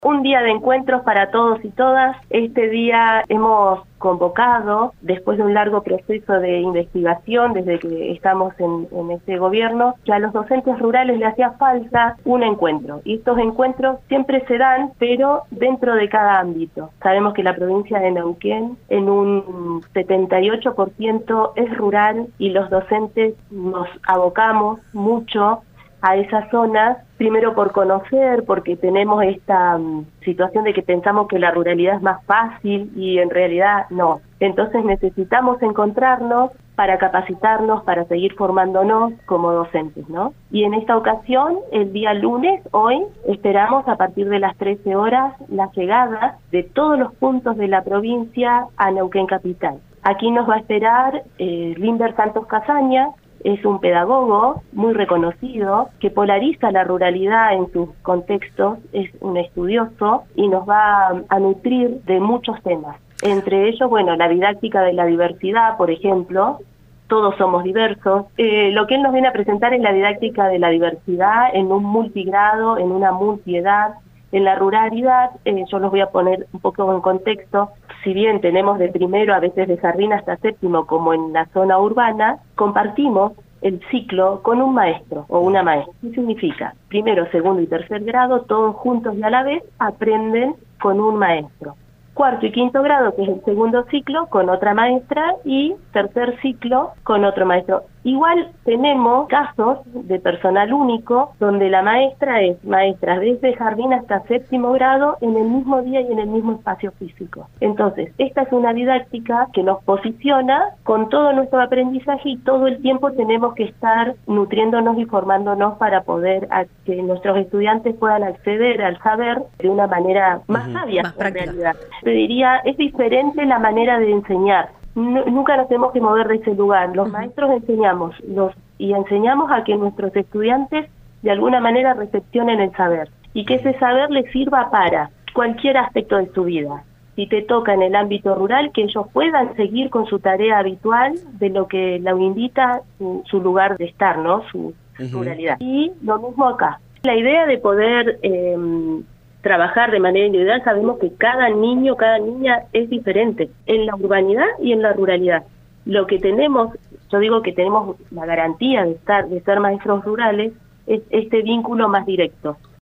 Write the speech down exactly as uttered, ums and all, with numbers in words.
Un día de encuentros para todos y todas. Este día hemos convocado, después de un largo proceso de investigación, desde que estamos en, en este gobierno, que a los docentes rurales le hacía falta un encuentro. Y estos encuentros siempre se dan, pero dentro de cada ámbito. Sabemos que la provincia de Neuquén, en un setenta y ocho por ciento es rural, y los docentes nos abocamos mucho a esas zonas, primero por conocer, porque tenemos esta um, situación de que pensamos que la ruralidad es más fácil y en realidad no. Entonces necesitamos encontrarnos para capacitarnos, para seguir formándonos como docentes, ¿no? Y en esta ocasión, el día lunes, hoy, esperamos a partir de las trece horas la llegada de todos los puntos de la provincia a Neuquén Capital. Aquí nos va a esperar eh, Limber Santos Casaña. Es un pedagogo muy reconocido que polariza la ruralidad en sus contextos, es un estudioso y nos va a nutrir de muchos temas. Entre ellos, bueno, la didáctica de la diversidad, por ejemplo, todos somos diversos. Eh, lo que él nos viene a presentar es la didáctica de la diversidad en un multigrado, en una multiedad. En la ruralidad, eh, yo los voy a poner un poco en contexto, si bien tenemos de primero, a veces de jardín hasta séptimo, como en la zona urbana, compartimos el ciclo con un maestro o una maestra. ¿Qué significa? Primero, segundo y tercer grado, todos juntos y a la vez aprenden con un maestro. Cuarto y quinto grado, que es el segundo ciclo, con otra maestra, y tercer ciclo con otro maestro. Igual tenemos casos de personal único donde la maestra es maestra desde jardín hasta séptimo grado en el mismo día y en el mismo espacio físico. Entonces, esta es una didáctica que nos posiciona con todo nuestro aprendizaje y todo el tiempo tenemos que estar nutriéndonos y formándonos para poder a que nuestros estudiantes puedan acceder al saber de una manera más uh-huh, sabia, más en práctica. realidad. Te diría, es diferente la manera de enseñar. No, nunca nos tenemos que mover de ese lugar. Los uh-huh. maestros enseñamos los y enseñamos a que nuestros estudiantes de alguna manera recepcionen el saber y que ese saber les sirva para cualquier aspecto de su vida. Si te toca en el ámbito rural, que ellos puedan seguir con su tarea habitual de lo que la invita su, su lugar de estar, ¿no? Su uh-huh. ruralidad. Y lo mismo acá. La idea de poder eh, trabajar de manera individual, sabemos que cada niño, cada niña es diferente en la urbanidad y en la ruralidad. Lo que tenemos, yo digo que tenemos la garantía de estar, de ser maestros rurales, es este vínculo más directo.